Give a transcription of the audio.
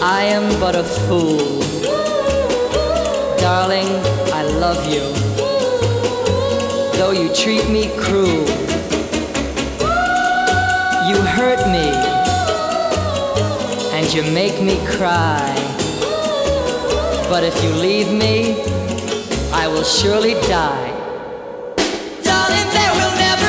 I am but a fool. Darling, I love you, though you treat me cruel. You hurt me, and you make me cry. But if you leave me, I will surely die. Darling, there will never